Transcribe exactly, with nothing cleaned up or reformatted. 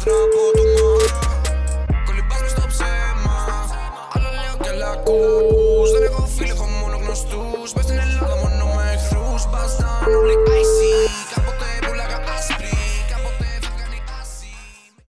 από το μα. Κολυμπάς μες στο ψέμα. Άλλα λέω κι άλλα ακούς. Δεν έχω φίλοι, έχω μόνο γνωστούς. Μες στην Ελλάδα μόνο με εχθρούς. Μπαζάν όλοι ice.